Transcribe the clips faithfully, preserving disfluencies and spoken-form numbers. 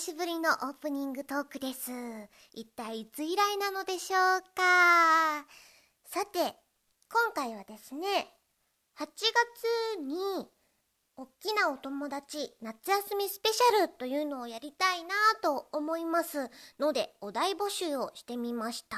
しぶりのオープニングトークです。一体いつ以来なのでしょうか。さて、今回はですね、はちがつにおっきなお友達夏休みスペシャルというのをやりたいなと思いますので、お題募集をしてみました。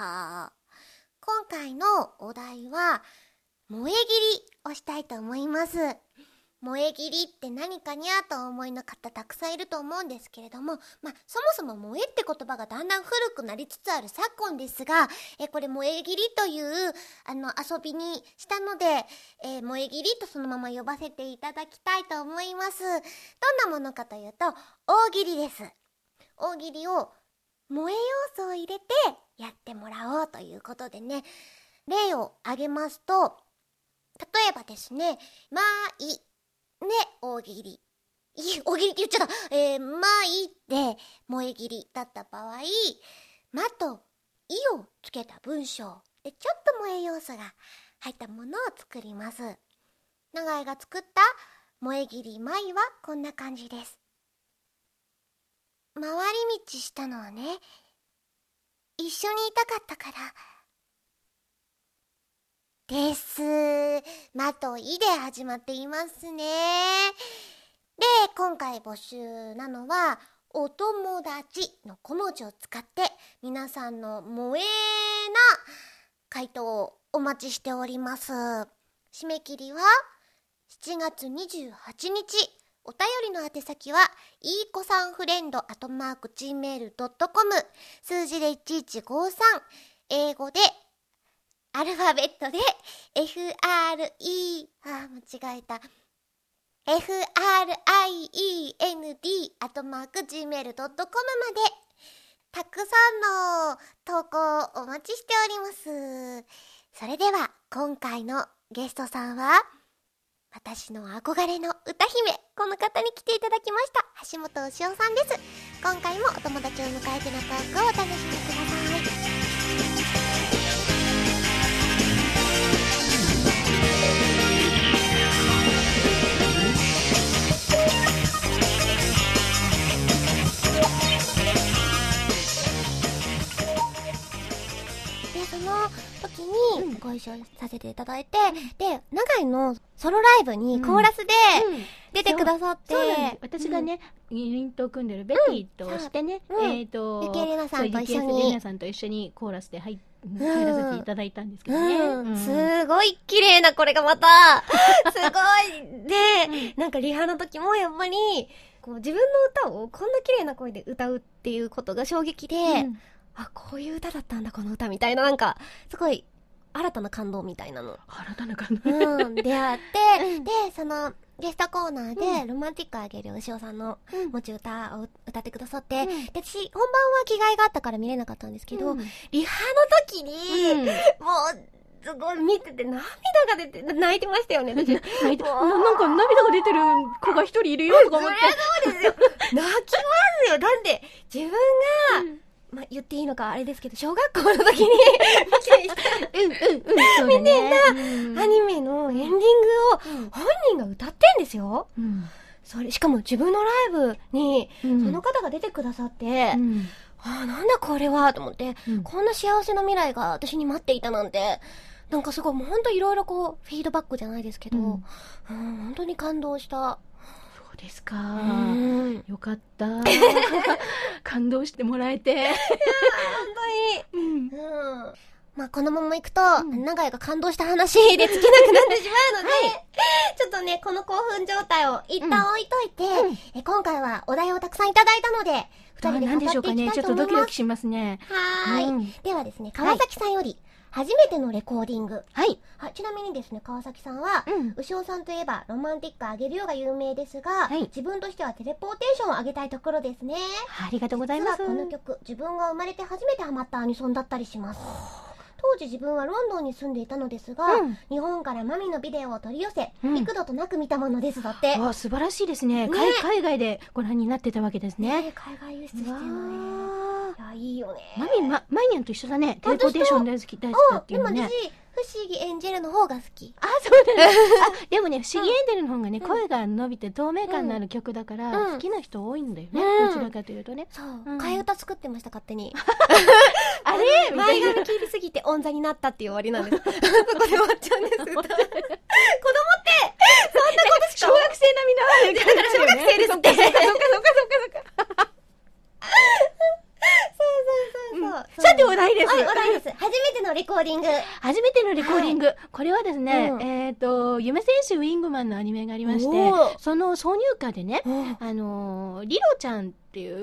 今回のお題は萌え切りをしたいと思います。萌え切りって何かにゃとお思いの方たくさんいると思うんですけれども、まあそもそも萌えって言葉がだんだん古くなりつつある昨今ですが、えこれ萌え切りというあの遊びにしたので、えー、萌え切りとそのまま呼ばせていただきたいと思います。どんなものかというと、大喜利です。大喜利を萌え要素を入れてやってもらおうということでね、例を挙げますと、例えばですね、まあいね、大喜利。い大喜利って言っちゃった。えー、まあいって萌え切りだった場合、まといをつけた文章でちょっと萌え要素が入ったものを作ります。長井が作った萌え切りまいはこんな感じです。回り道したのはね、一緒にいたかったからです。まといで始まっていますね。で、今回募集なのはお友達の小文字を使って皆さんの萌えな回答をお待ちしております。締め切りはしちがつにじゅうはちにち。お便りの宛先はいいこさんフレンドアットマーク ジーメールドットコム、 数字でいちいちごさん、英語でアルファベットで エフアールイー あー間違えた エフアールアイイーエヌディー アットマーク ジーメールドットコム までたくさんの投稿をお待ちしております。それでは今回のゲストさんは私の憧れの歌姫、この方に来ていただきました。橋本牛尾さんです。今回もお友達を迎えてのトークをお楽しみください。で、その時にご一緒させていただいて、うん、で、長井のソロライブにコーラスで出てくださって、 うんうん、そうなんです。私がね、ユニットを組んでるベティとしてね、うん、えっ、ー、と、 ゆきえりなさんと一緒に、 ゆきえりなさんと一緒にコーラスで入入らせていただいたんですけどね。 うんうん、すごい綺麗な、これがまた、すごい。で、うん、なんかリハの時もやっぱり、こう自分の歌をこんな綺麗な声で歌うっていうことが衝撃で、うん、あ、こういう歌だったんだこの歌みたいな、なんかすごい新たな感動みたいなの新たな感動、 うん、出会って、うん、でそのゲストコーナーで、うん、ロマンティックあげる牛尾さんの持ち歌を歌ってくださって、うん、で私本番は着替えがあったから見れなかったんですけど、うん、リハの時に、うん、もうすごい見てて涙が出て泣いてましたよね。私泣いてな、なんか涙が出てる子が一人いるよとか思って。 そりゃそうですよ。泣きますよ。だって自分が、うん、まあ、言っていいのかあれですけど、小学校の時にうんうんうん見てたアニメのエンディングを本人が歌ってんですよ。うん、それしかも自分のライブにその方が出てくださって、うん、ああなんだこれはと思って、うん、こんな幸せな未来が私に待っていたなんて。なんかすごいもうほんといろいろこうフィードバックじゃないですけど、うん、うん、本当に感動した。 そうですか、うん、よかった感動してもらえて本当に、うんうん、まあこのままいくと、うん、長井が感動した話で尽きなくなってしまうので、はい、ちょっとねこの興奮状態を一旦置いといて、うん、え今回はお題をたくさんいただいたのでふたりで語っていきたいと思います。何でしょうかね、 ちょっとドキドキしますね。 はーい、うん、ではですね川崎さんより、はい、初めてのレコーディング。 はい。 はちなみにですね、川崎さんは、うん、牛尾さんといえば、ロマンティックあげるよが有名ですが、はい、自分としてはテレポーテーションを上げたいところですね。 ありがとうございます。 実はこの曲、自分が生まれて初めてハマったアニソンだったりします。当時自分はロンドンに住んでいたのですが、うん、日本からマミのビデオを取り寄せ、うん、幾度となく見たものですだって。 あ、素晴らしいですね。ね、海外でご覧になってたわけですね。 ね、海外輸出してるのね。 いや、いいよね。 マミ、ま、マイニャンと一緒だね。テレポーテーション大好き、大好きだっていうのね。 でも私、不思議エンジェルの方が好き。 あ、そうだね。あ、でもね、不思議エンジェルの方がね、声が伸びて透明感のある曲だから、好きな人多いんだよね。どちらかというとね。 そう。替え歌作ってました、勝手に。 あれ前髪切りすぎて音座になったっていう終わりなんです。そこで終わっちゃうんです。子供って、そんなことしか。 小学生並みの。 だから小学生ですって。そっかそっかそっかそっか。そうそうそうそう。 さてお題です。 はい、お題です。初めてのレコーディング。 初めてのレコーディング。これはですね、えっと、夢戦士ウィングマンのアニメがありまして、その挿入歌でね、あの、リロちゃんっていう、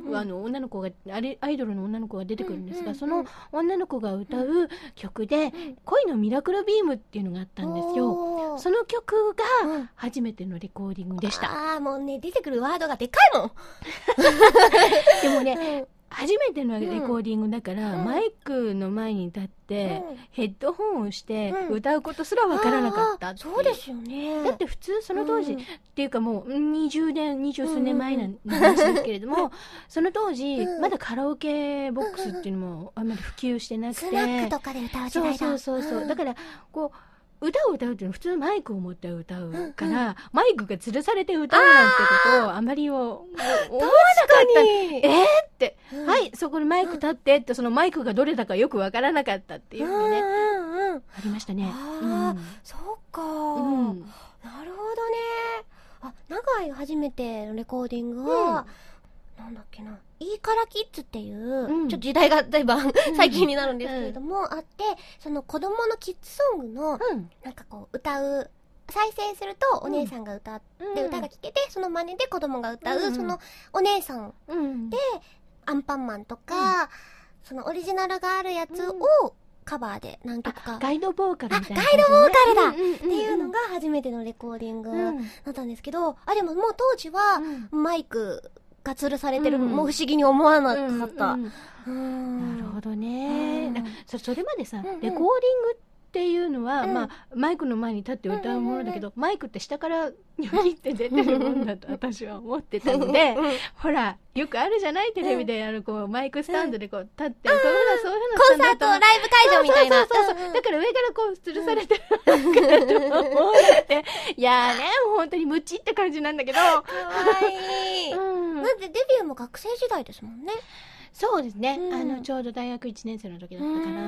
あの、女の子が、あれ、アイドルの女の子が出てくるんですが、その女の子が歌う曲で、恋のミラクルビームっていうのがあったんですよ。その曲が初めてのレコーディングでした。 ああ、もうね、出てくるワードがでかいもん。 でもね、初めてのレコーディングだから、うん、マイクの前に立って、うん、ヘッドホンをして歌うことすらわからなかったっていう、 そうですよね。 だって普通その当時、うん、っていうかもうにじゅうねん、にじゅう数年前の話ですけれども、うん、その当時、うん、まだカラオケボックスっていうのもあんまり普及してなくて、 スナックとかで歌う時代だ。 そうそうそうそう、うん、だからこう歌を歌うっていうのは普通マイクを持って歌うから、うんうん、マイクが吊るされて歌うなんてことをあまり思わなかった。えーって、うん、はい、そこにマイク立ってって、そのマイクがどれだかよくわからなかったっていうのね、うんうん、ありましたね。 ああ、うん、そうか、うん、なるほどね。あ、長い初めてのレコーディングは、うん、なんだっけな、いいからキッズっていう、うん、ちょっと時代がだいぶ最近になるんですけれども、うん、あって、その子供のキッズソングの、うん、なんかこう歌う、再生するとお姉さんが歌って、うん、歌が聴けて、その真似で子供が歌う、うん、そのお姉さんで、うん、アンパンマンとか、うん、そのオリジナルがあるやつをカバーで何曲か。 ガイドボーカルみたいな、 ね。ガイドボーカルだ、うんうんうんうん、っていうのが初めてのレコーディングだったんですけど、うん、あ、でももう当時はマイク、が吊るされてる、うん、もう不思議に思わなかった。うんうん、 なるほどね。そ, それまでさ、うんうん、レコーディングっていうのは、うん、まあ、マイクの前に立って歌うものだけど、うんうんうん、マイクって下からニョキって出てるもんだと私は思ってたので、ほら、よくあるじゃない、テレビであるこうマイクスタンドでこう立って、うん、そういうのそういうのコンサート、ライブ会場みたいな。 そうそうそうそう、うんうん、だから上からこう吊るされてるわけだと思って、いやーね、もう本当にムチって感じなんだけど。かわいい。うん、だってデビューも学生時代ですもんね。 そうですね。うん、あの、ちょうど大学いちねん生の時だったから。うん。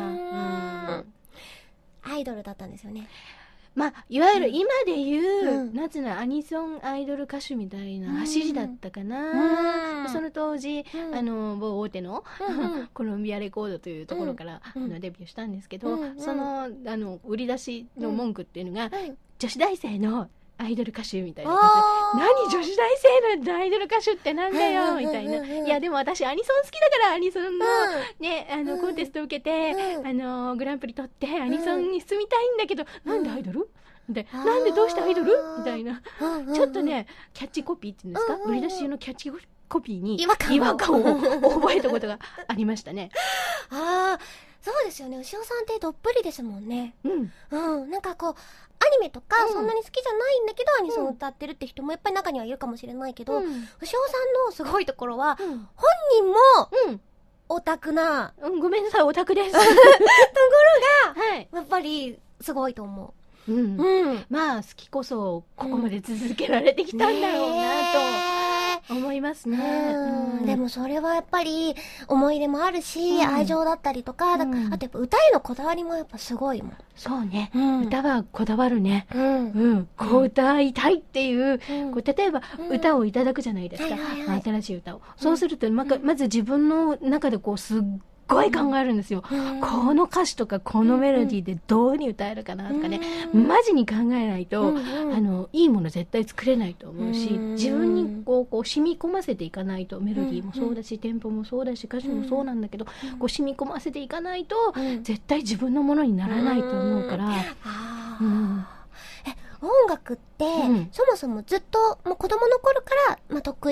アイドルだったんですよね。 まあ、いわゆる今で言う、うん、なんつうの、アニソンアイドル歌手みたいな走りだったかな。うん、その当時、うん、あの、某大手の、うん、コロンビアレコードというところから、うん、あのデビューしたんですけど、うん、その、あの、売り出しの文句っていうのが、うん、女子大生のアイドル歌手みたいな感じで、何女子大生のアイドル歌手ってなんだよみたいな。いやでも私アニソン好きだからアニソンの、うん、ね、あの、うん、コンテスト受けて、うん、あのグランプリ取ってアニソンに進みたいんだけど、うん、なんでアイドルで、なんでどうしてアイドルみたいな、ちょっとねキャッチコピーっていうんですか、売り出し用のキャッチコピーに違和感 を, 違和感を覚えたことがありましたね。 ああ、そうですよね。牛尾さんってどっぷりですもんね。 うん、 うん、なんかこうアニメとかそんなに好きじゃないんだけど、うん、アニソンを歌ってるって人もやっぱり中にはいるかもしれないけど、うん、牛尾さんのすごいところは、うん、本人も、うん、オタクな、 うん、ごめんなさいオタクですところが、はい、やっぱりすごいと思う。うんうん、まあ好きこそここまで続けられてきたんだろうなと思いますね。 うんうん、でもそれはやっぱり思い出もあるし、うん、愛情だったりとか、だからあとやっぱ歌へのこだわりもやっぱすごいもん。 そうね、うん、歌はこだわるね、うんうん、こう歌いたいっていう、うん、こう例えば歌をいただくじゃないですか、うんはいはいはい、新しい歌を、そうするとま、まず自分の中でこうすっすごい考えるんですよ、うん、この歌詞とかこのメロディーでどうに歌えるかなとかね、うん、マジに考えないと、うん、あのいいもの絶対作れないと思うし、うん、自分にこう、こう染み込ませていかないと、メロディーもそうだし、うん、テンポもそうだし歌詞もそうなんだけど、うん、こう染み込ませていかないと、うん、絶対自分のものにならないと思うから、うんうんえ音楽って、うん、そもそもずっともう子供の頃から、まあ、得意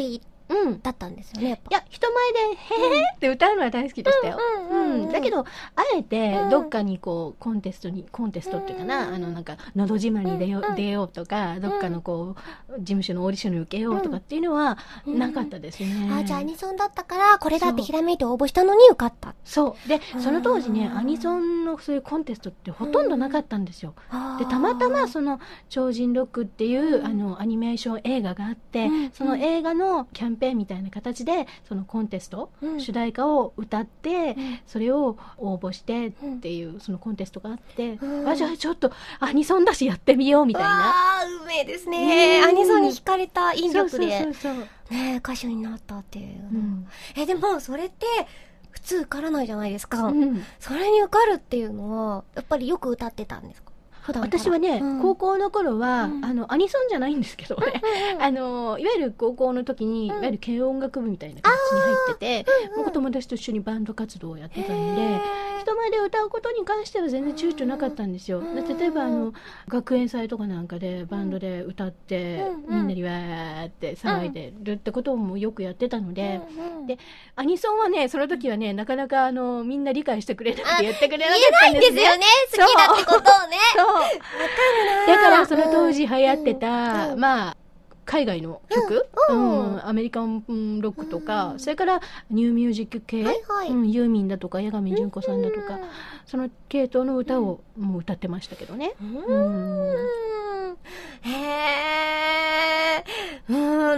うんだったんですよね、やっぱ。 いや、人前で「へへ」って歌うのは大好きでしたよ。うんだけどあえてどっかにこうコンテストにコンテストっていうかな、あのなんか「のど自慢」に出よう出ようとか、どっかのこう事務所のオーディションに受けようとかっていうのはなかったですね。 あ、じゃあアニソンだったからこれだってひらめいて応募したのに受かった。 そうで、その当時ねアニソンのそういうコンテストってほとんどなかったんですよ。でたまたまその「超人ロック」っていうあのアニメーション映画があって、その映画のキャンペーンみたいな形でそのコンテスト、主題歌を歌ってそれを応募してっていうそのコンテストがあって、あじゃあちょっとアニソンだしやってみようみたいな。 あー運命ですね。アニソンに惹かれた引力でそうそうそうね歌手になったっていう、うん、えでもそれって普通受からないじゃないですか、うん、それに受かるっていうのはやっぱりよく歌ってたんですか？ 私はね、うん、高校の頃は、うん、あのアニソンじゃないんですけどね、うん、あのいわゆる高校の時に、うん、いわゆる軽音楽部みたいな形に入ってて、うん、僕友達と一緒にバンド活動をやってたんで、人前で歌うことに関しては全然躊躇なかったんですよ。例えばあの学園祭とかなんかでバンドで歌って、うん、みんなにわーって騒いでるってこともよくやってたので、うん、でアニソンはねその時はねなかなかあのみんな理解してくれなくて言ってくれなかったんですね。 言えないんですよね、好きだってことをね。 そうわかるな。だからその当時流行ってた、うん、まあ海外の曲、うんうん、アメリカンロックとか、うん、それからニューミュージック系、はいはいうん、ユーミンだとか八神純子さんだとか、うん、その系統の歌をもう歌ってましたけどね。うんうんへえ、うん、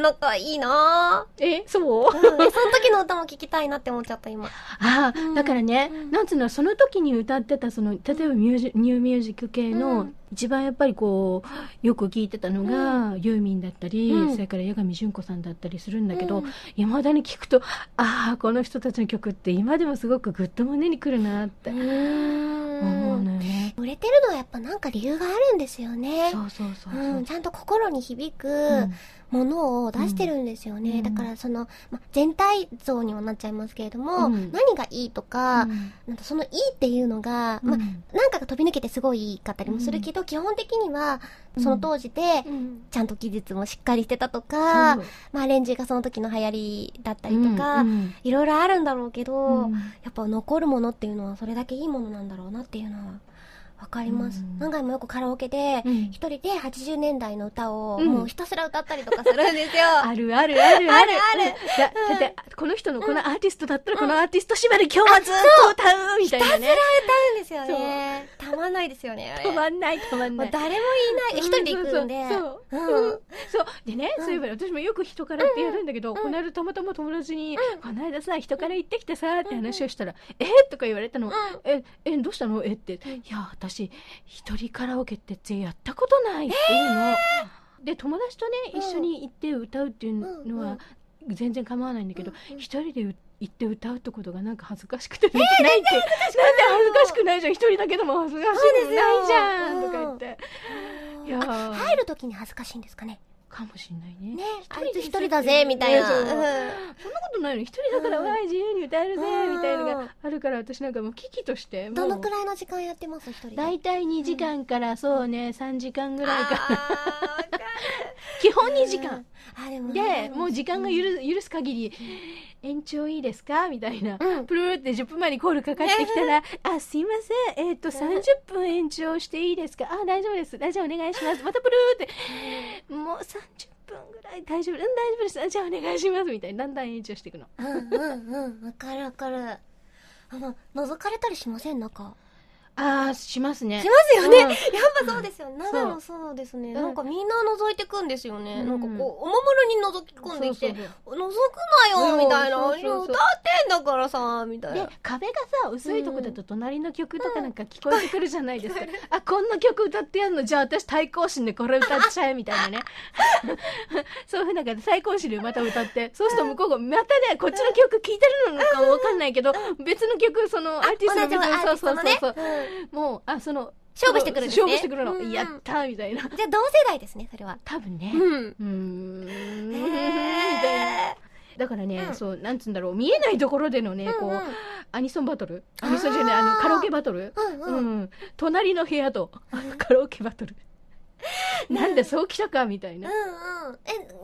なんかいいな。 え、そう、うん、 えその時の歌も聞きたいなって思っちゃった今。 あ、うん、だからね、うん、なんつうのその時に歌ってたその例えばミュージニューミュージック系の、うん、一番やっぱりこうよく聞いてたのが、うん、ユーミンだったり、うん、それから八神純子さんだったりするんだけど、いま、うん、だに聞くとああこの人たちの曲って今でもすごくグッと胸にくるなって思うのよね。 売れてるのはやっぱなんか理由があるんですよね。 そうそうそうそう、 うん、ちゃんと心に響く、うんものを出してるんですよね、うん、だからその、ま、全体像にはなっちゃいますけれども、うん、何がいいとか、うん、なんかそのいいっていうのが、うんま、なんかが飛び抜けてすごいいいかったりもするけど、うん、基本的にはその当時でちゃんと技術もしっかりしてたとか、うんまあ、アレンジがその時の流行りだったりとか、うんうん、いろいろあるんだろうけど、うん、やっぱ残るものっていうのはそれだけいいものなんだろうなっていうのはわかります、うん、何回もよくカラオケで一人ではちじゅうねんだいの歌をもうひたすら歌ったりとかするんですよ、 うん、あるあるあるあるあるだ, だってこの人のこのアーティストだったらこのアーティスト縛り今日はずっと歌うみたいなね、 ひたすら歌うんですよね。たまんないですよね。 たまんないたまんない、 誰もいない一人で行くんで、 そうそうでね、そういえば私もよく人からってやるんだけど、この間たまたま友達にこの間さ人から行ってきてさって話をしたらえとか言われたの、ええどうしたのえっていや私一人カラオケってやったことないっていうの、で友達とね一緒に行って歌うっていうのは全然構わないんだけど、一人で行って歌うってことがなんか恥ずかしくてできないって、なんで恥ずかしくないじゃん、一人だけでも恥ずかしくないじゃんとか言って、 いや入る時に恥ずかしいんですかね。 かもしんないね。 ね、あいつ一人だぜみたいな、 そんなことないの、一人だからわい自由に歌えるぜみたいなのがあるから、私なんかもう危機としてどのくらいの時間やってます？一人でだいたいにじかんからそうねさんじかんぐらいかな基本にじかんで、もう時間が許す限り延長いいですかみたいな、うん、プルルってじゅっぷんまえにコールかかってきたらあすいませんえっ、ー、とさんじゅっぷん延長していいですか、あ大丈夫です大丈夫お願いしますまたプルルってもうさんじゅっぷんぐらい大丈夫うん大丈夫ですじゃあお願いしますみたいな、だんだん延長していくの。 うんうんうんわかるわかる。あの覗かれたりしません？中あーしますね。 しますよね、うん、やっぱそうですよね。長野そうですね、なんかみんな覗いてくんですよね、うん、なんかこうおもむろに覗き込んできて、そうそうそう覗くなよみたいな、歌ってんだからさみたいな。 で壁がさ薄いとこだと隣の曲とかなんか聞こえてくるじゃないですか、うん、あこんな曲歌ってやんのじゃあ私対抗心でこれ歌っちゃえみたいなねそういうふうな感じで対抗心でまた歌って、そうすると向こうがまたねこっちの曲聴いてるのかもわかんないけど別の曲そのアーティストの別のそうそうそうそう、もうあその勝負してくるんですね。 勝負してくるの、うん、やったーみたいな。 じゃあ同世代ですねそれは。 多分ね。 うん。 うーん。みたいな。だからね、うん、そうなんつうんだろう見えないところでのね、うんうん、こうアニソンバトル、アニソンじゃないあのカラオケバトル、うんうんうん、隣の部屋とカラオケバトル。なんでそうきたかみたいな。 うんうん。え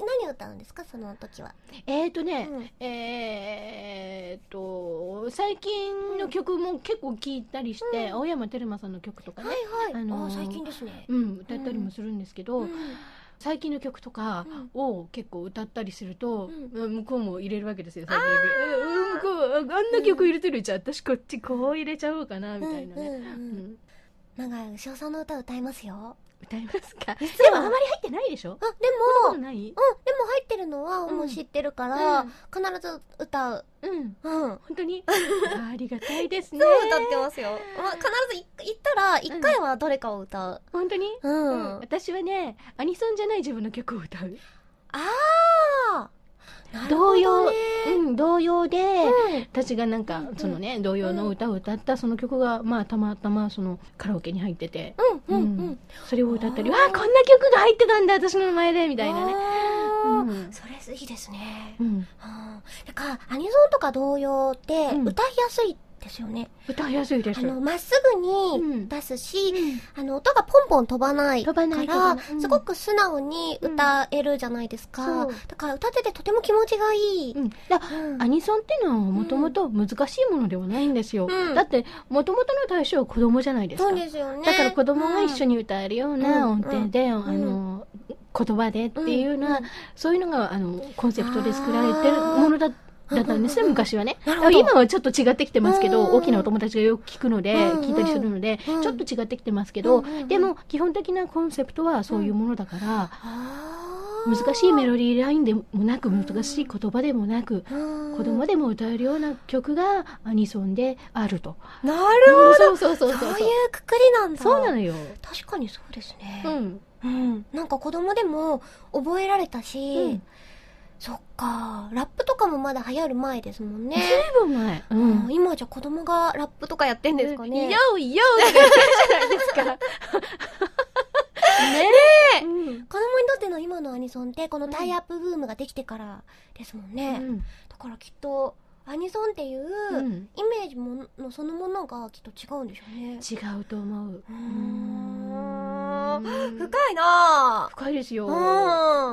何を歌うんですか、その時は。 えーとね、 うんえーと最近の曲も結構聴いたりして、うん、青山テルマさんの曲とかね、 はいはい、 あのー、 あ最近ですね、 うん、歌ったりもするんですけど、 うん、 最近の曲とかを結構歌ったりすると、 うん、 向こうも入れるわけですよ。最近の曲、向こうあんな曲入れてるじゃん、私こっちこう入れちゃおうかなみたいなね、うんうんうん、 なんか牛尾さんの歌歌いますよ。 歌いますか。でもあまり入ってないでしょ。 あ、でもうん、でも入ってるのはもう知ってるから、うん、必ず歌う。 うん、うん、本当にありがたいですね。 そう歌ってますよ。まあ、必ず行ったら一回はどれかを歌う。 うん、本当に、 うん、うん、 私はねアニソンじゃない自分の曲を歌う。 ああ。 童謡、うん、童謡で、うん、私がなんか、うん、そのね童謡の歌を歌ったその曲が、まあたまたまそのカラオケに入ってて、 うんうんうん、 それを歌ったり、わあこんな曲が入ってたんだ私の名前でみたいなね、 うん、それいいですね、 うん、 だからアニソンとか童謡って歌いやすいですよね。 歌いやすいです。 あのまっすぐに出すし、うん、あの音がポンポン飛ばないから、うん、すごく素直に歌えるじゃないですか、うん、だから歌っててとても気持ちがいい、 うん、だうん、アニソンっていうのはもともと難しいものではないんですよ、うん、だってもともとの対象は子供じゃないですか。 そうですよね。 だから子供が一緒に歌えるような音程で、うん、あの言葉でっていうのは、うん、そういうのがあのコンセプトで作られてるものだだったんですね、昔はね。今はちょっと違ってきてますけど、大きなお友達がよく聞くので、聞いたりするので、ちょっと違ってきてますけど、でも基本的なコンセプトはそういうものだから、難しいメロディーラインでもなく、難しい言葉でもなく、子供でも歌えるような曲がアニソンであると。 なるほど。 そうそうそうそう。 そういうくくりなんだ。 そうなのよ。 確かにそうですね。 うん。 うん。なんか子供でも覚えられたし、そっか、ラップとかもまだ流行る前ですもんね。 ずいぶん前、うん、 今じゃ子供がラップとかやってんですかね。 ヨーヨーって言ってるじゃないですか。ねえ、うん、子供にとっての今のアニソンってこのタイアップブームができてからですもんね、うん、だからきっとアニソンっていうイメージものそのものがきっと違うんでしょうね。 違うと思う。うーん、深いな。 深いですよ。 うん、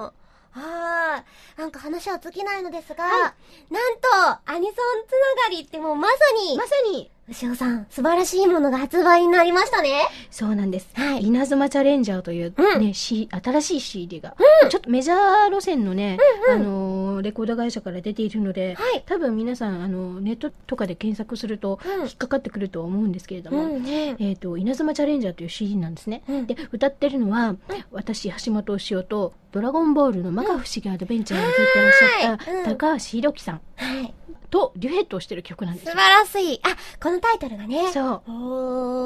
はい。なんか話は尽きないのですが、はい、なんと、アニソンつながりってもうまさに、 まさに、 牛尾さん、素晴らしいものが発売になりましたね。 そうなんです。 はい。 稲妻チャレンジャーというね、うん、C、新しい シーディー が、うん、ちょっとメジャー路線のね、うんうん、あのー、レコード会社から出ているので、はい、多分皆さん、あの、ネットとかで検索すると、引っかかってくると思うんですけれども、うんね、えっと、稲妻チャレンジャーという シーディー なんですね。うん、で、歌ってるのは、うん、私、橋本牛尾と、ドラゴンボールの摩訶不思議アドベンチャーを歌ってらっしゃった、高橋宏樹さん。はい。とデュエットをしてる曲なんですよ。 素晴らしい。あ、このタイトルがね。 そう。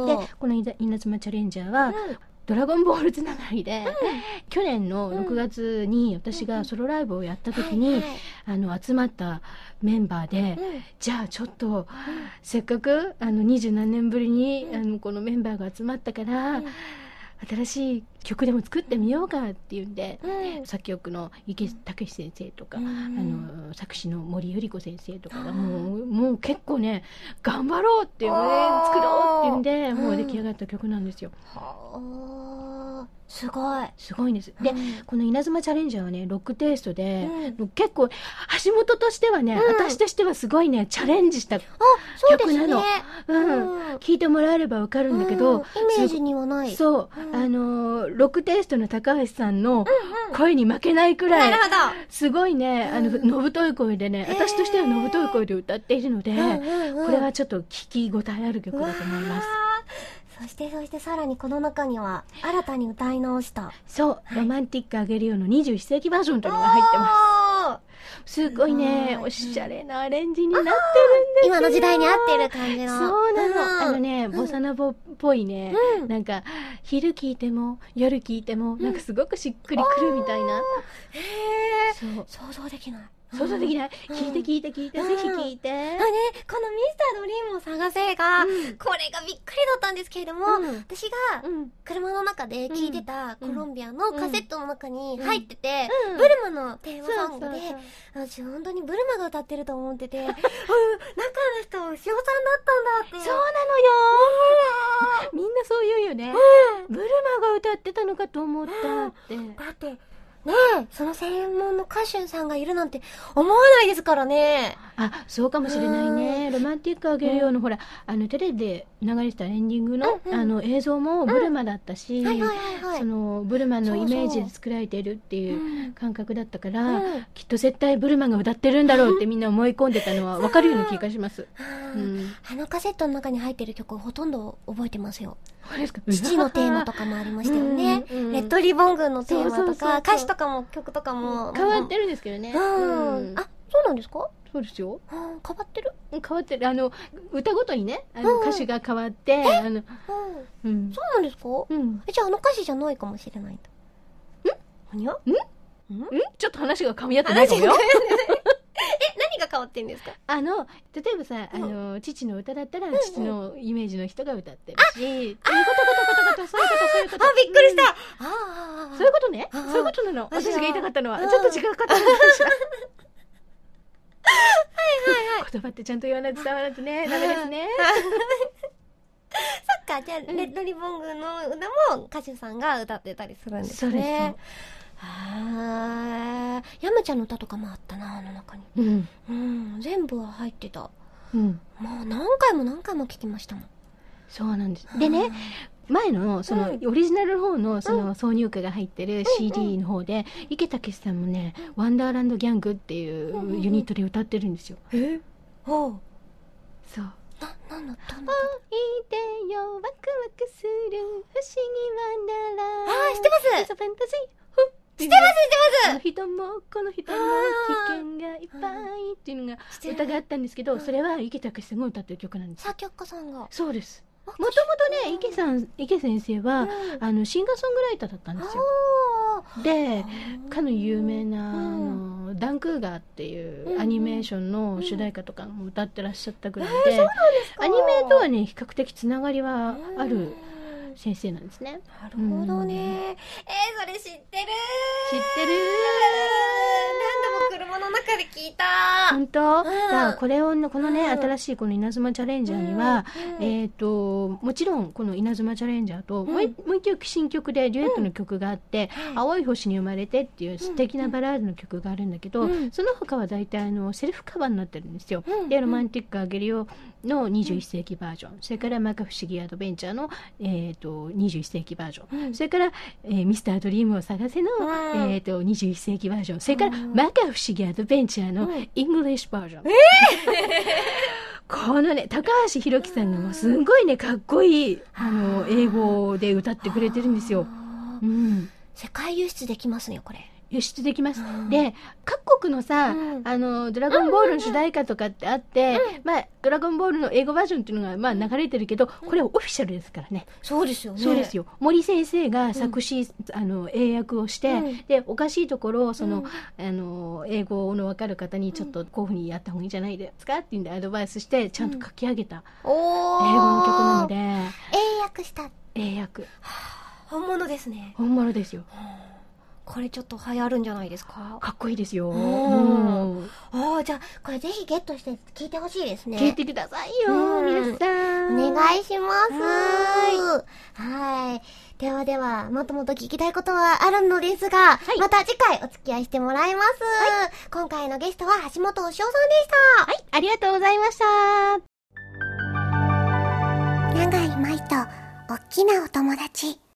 で、この稲妻チャレンジャーは、うん、ドラゴンボールつながりで、うん、去年のろくがつに私がソロライブをやった時に、うん、あの集まったメンバーで、うん、じゃあちょっと、うん、せっかくあの二十何年ぶりに、あのこのメンバーが集まったから、新しい曲でも作ってみようかっていうんで、うん、作曲の池武先生とか、うん、あの作詞の森百合子先生とかがもう、もう結構ね頑張ろうっていうね作ろうっていうんで、もう出来上がった曲なんですよ。 はあ、すごいすごいんです。で、うん、この稲妻チャレンジャーはねロックテイストで、うん、結構橋本としてはね、うん、私としてはすごいねチャレンジした曲なの。うん、聞いてもらえればわかるんだけど、 イメージにはない。 そう、あのロックテイストの高橋さんの声に負けないくらい、すごいね、あののぶとい声でね、私としてはのぶとい声で歌っているので、これはちょっと聞き応えある曲だと思います。 そしてそしてさらにこの中には新たに歌い直した、 そう、はい、ロマンティックあげるよのにじゅういっ世紀バージョンというのが入ってます。すごいね、おしゃれなアレンジになってるんですよ。 今の時代に合ってる感じの。 そうなの、うん、あのねボサノボっぽいね、うん、なんか昼聴いても夜聴いても、うん、なんかすごくしっくりくるみたいな、 へえ、そう想像できない。 想像できない。聞いて聞いて聞いて、ぜひ聞いて。あね、 このミスタードリームを探せが、これがびっくりだったんですけれども、私が車の中で聴いてたコロンビアのカセットの中に入ってて、ブルマのテーマソングで、私本当にブルマが歌ってると思ってて、中の人、牛尾さんだったんだって。 そうなのよ。みんなそう言うよね。ブルマが歌ってたのかと思ったって。 だって、ねね、その専門の歌手さんがいるなんて思わないですからね。 あ、そうかもしれないね。ロマンティックあげるような、ほら、あのテレビで流れてたエンディングの、 うんうん、 あの映像もブルマだったし、 はいはいはいはい、 そのブルマのイメージで作られているっていう感覚だったから、 うん、 きっと絶対ブルマが歌ってるんだろうってみんな思い込んでたのは分かるような気がします。 うん、あのカセットの中に入ってる曲ほとんど覚えてますよ。父のテーマとかもありましたよね。うんうん、レッドリボン軍のテーマとか、そうそうそうそう、歌詞とかも曲とかも変わってるんですけどね。 うん、うん、あ、そうなんですか？ そうですよ。 うん、変わってる？ 変わってる。あの歌ごとにね、あの歌詞が変わって、うん、あの、うんうん、そうなんですか？うん、じゃああの歌詞じゃないかもしれないんだ。ん？何が？ん？ん？ ちょっと話が噛み合ってないかもよ。 え、何が変わってんですか？あの例えばさ、あの父の歌だったら父のイメージの人が歌ってるし、そういうことことことこと、そういうことそういうこと。 あ、びっくりした。ああ、そういうことね。そういうことなの。私が言いたかったのはちょっと違かったんですよ。はいはいはい。言葉ってちゃんと言わないと伝わらずね、ダメですね。 そっか、じゃあレッドリボン軍の歌も歌手さんが歌ってたりするんですね。そうです。あー、山ちゃんの歌とかもあったな、あの中に。うん、うん、全部は入ってた。うん、もう何回も何回も聞きましたもん。 そうなんです。でね、前のそのオリジナルの方のその挿入歌が入ってる シーディー の方で、池武さんもね、ワンダーランドギャングっていうユニットで歌ってるんですよ。え？おう。そう。 な、なんだったんだ。おいでよ、ワクワクする不思議ワンダーランド。 あー、知ってます。 ファンタジー。 知ってます知ってます。 この人もこの人も危険がいっぱいっていうのが歌があったんですけど、それは池武さんが歌ってる曲なんです。 作曲家さんが。 そうです。もともとね、池さん、池先生は、うん、あのシンガーソングライターだったんですよ。で、かの有名な、あのダンクーガーっていうアニメーションの主題歌とかも歌ってらっしゃったぐらいで、 えー、 アニメとはね比較的つながりはある先生なんですね。 なるほどね。うん、えー、それ知ってる。知ってる。何度も車の中で聞いた。 本当？うん、だからこれをこのね、うん、新しいこの稲妻チャレンジャーには、うん、えっともちろんこの稲妻チャレンジャーと、うん、もう一曲新曲でデュエットの曲があって、うん、青い星に生まれてっていう素敵なバラードの曲があるんだけど、うん、その他は大体あのセルフカバーになってるんですよ。うん、でロマンティックあげるよのにじゅういっ世紀バージョン、それから摩訶不思議アドベンチャーの、えー、とにじゅういっ世紀バージョン、うん、それから、えー、ミスタードリームを探せの、うん、えー、とにじゅういっ世紀バージョン、それから摩訶不思議アドベンチャーのイングリッシュバージョン、うん、えー、このね高橋宏樹さんがもうすごいねかっこいいあの英語で歌ってくれてるんですよ。うん、 世界輸出できますねこれ。 輸出できます、うん、で各国のさ、うん、あのドラゴンボールの主題歌とかってあって、うん、まあドラゴンボールの英語バージョンっていうのがまあ流れてるけど、これはオフィシャルですからね。 そうですよね。 そうですよ。森先生が作詞、うん、あの英訳をして、うん、でおかしいところをその、うん、あの英語の分かる方にちょっとこういうふうにやった方がいいんじゃないですかっていうんでアドバイスしてちゃんと書き上げた、英語の曲なので、 英訳した英訳、はあ、本物ですね。 本物ですよ。 これちょっと流行るんじゃないですか。 かっこいいですよ。 ああ、じゃあこれぜひゲットして聞いてほしいですね。 聞いてくださいよ、皆さん。 お願いします。はい。ではでは、もっともっと聞きたいことはあるのですが、はい、また次回お付き合いしてもらいます。はい、今回のゲストは橋本おしおさんでした。 はい、ありがとうございました。 永井舞と、おっきなお友達。